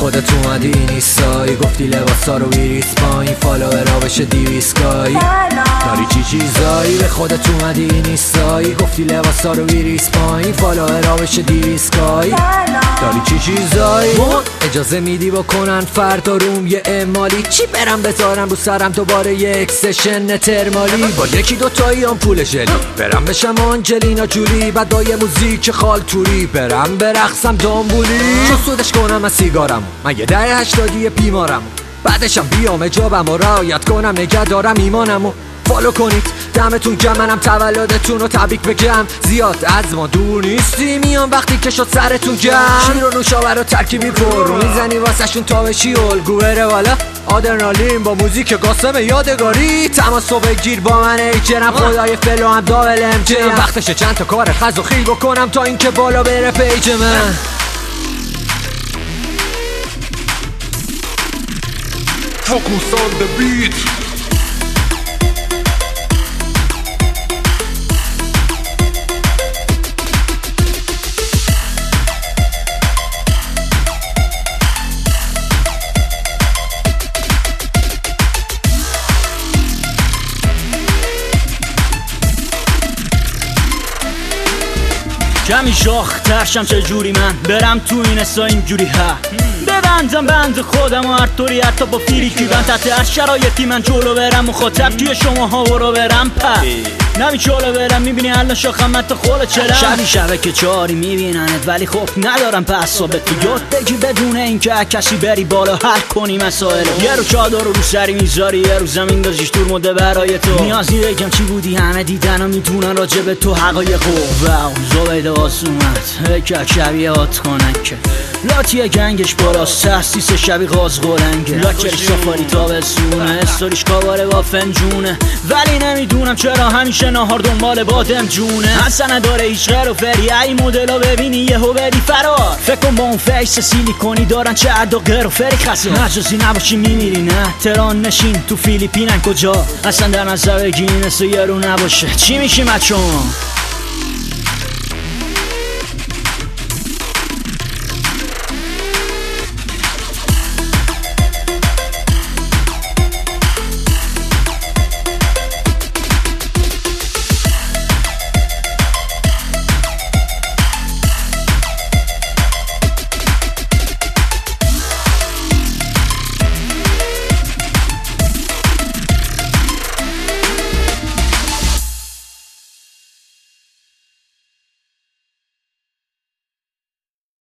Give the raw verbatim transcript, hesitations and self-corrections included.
خودت اومدی نیستایی، گفتی لباسا رو بیریس پایین، فالوورا بشه دیویسکایی. داری چی چیزایی به خودت اومدی نیستایی، گفتی لباسا رو بیریس پایین، فالوورا بشه دیویسکایی. داری چی چیزایی اجازه میدی بکنن فردا روم یه امالی، چی برم بذارم رو سرم دوباره یه اکسشن ترمالی، با یکی دوتایی هم پول ژلی برم بشم آنجلینا جولی، بعد با یه موزیک خالتوری برم برقصم دامبولی، چون سودش کنم از سیگارم، من یه ده هشتادی بیمارم، بعدشم بیام اجابم و رعایت کنم نگه دارم ایمانم و فالو کنید دمتون گرم. منم تولدتون رو تبریک بگم، زیاد از ما دور نیستی، میام وقتی که شد سرتون گرم. شیر و نوشابه رو ترکیبی پر رو میزنی واسه شون تا بشی الگو بره بالا، آدرنالین با موزیک قاسم یادگاری، تماس رو بگیر با من ایچرم، خدای فلو هم دابل ام جی، وقتشه چند تا کار خز و خیل بکنم تا اینکه بالا بره پیج من. Focus on the beat. کمی شاخ ترشم چجوری من برم تو این اسا اینجوری ها ببندم بند خودم و هر طوری حتی با فیریکی بند تحت هر شرایطی من جلو برم مخاطب توی شما ها برو برم په نمی جلو برم میبینی الان شاخم حتی خوله چرم شبی شبه که چاری میبیننت ولی خب ندارم پس ثابت تو یاد بگی بدون اینکه کسی بری بالا حل کنی مسائل یه رو چادر رو رو سری میذاری یه رو زمین دازیش دور مده برای تو نیازی بگم چی بودی همه دیدن و میدونن راجع به تو حقایق واو زبید آسومت که شبیه هات کنن که لاتی گنگش بالاست تحسیس شبی غاز غلنگه لاکری سافاری تا بسونه استوریش کاباره با فنجونه ولی نمیدونم چرا همیشه نهار دنبال بادم جونه اصلا نداره هیچ غیر و فری ای مدلا ببینی یهو بری فرار فکر کن با اون فیس سیلیکونی دارن چه عدا غیر و فری خسار نجازی نباشی میمیری نه تران نشین تو فیلیپینن کجا اصلا در نظر بگی این یه رو نباشه چی میشی مچون